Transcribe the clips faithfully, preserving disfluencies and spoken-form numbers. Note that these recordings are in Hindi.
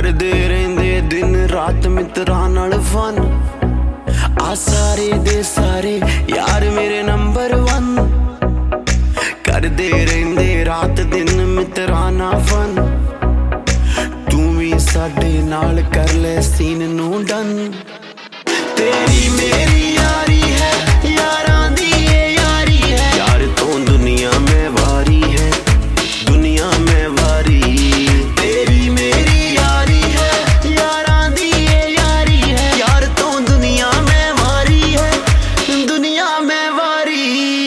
करदे रहिंदे दिन रात मित्रां नाल फन। आ सारे दे सारे यार मेरे नंबर वन। करदे रहिंदे रात दिन मित्रां नाल फन। तू भी साडे नाल कर ले सीन नू डन। तेरी मेरी यारी है यारां दी ये यारी है। यार तो दुनिया में वारी है, दुनिया में वारी। तेरी मेरी यारी है यारां दी ये यारी है। यार तो दुनिया में वारी है, दुनिया में वारी।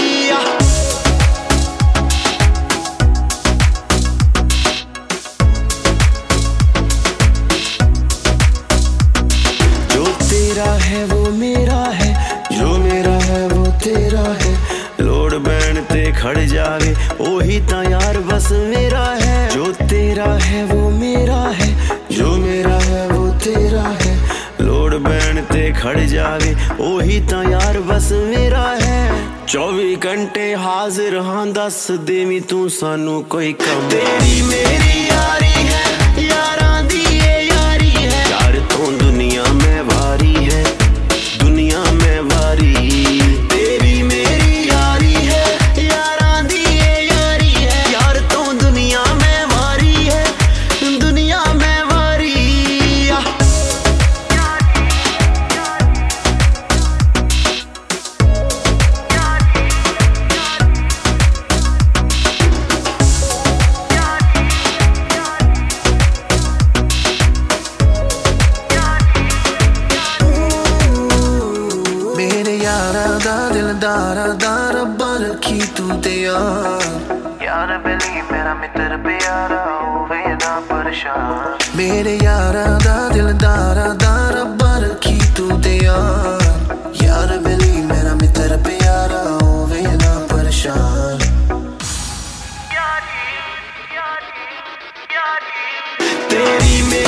जो तेरा है वो मेरा है, जो मेरा है वो तेरा है। लोड़ बैन ते खड़ जावे ओही ता यार बस मेरा है। जो तेरा है वो मेरा है, जो मेरा है वो तेरा है। लोड़ बैन ते खड़ जावे ओही ता यार बस मेरा है। चौबी घंटे हाजिर हाँ, दस देवी तू सानू कोई कम। तेरी मेरी यारी है यारां दी ये यारी है। यार तो दुनिया में वारी है, दुनिया में वारी। तेरी मेरी यारी है यारां दी ये यारी है। यार तो दुनिया में वारी है, दुनिया में वारी। मेरे यारा दा दिलदारा दा रब्बा रखी तू ते यार। यार बेली मेरा मित्र प्यारा होवे ना परेशान। मेरे यारा दा दिलदारा दा रब्बा रखी तू ते यार। यार बेली मेरा मित्र प्यारा होवे ना परेशान। यारी यारी यारी तेरी मेरी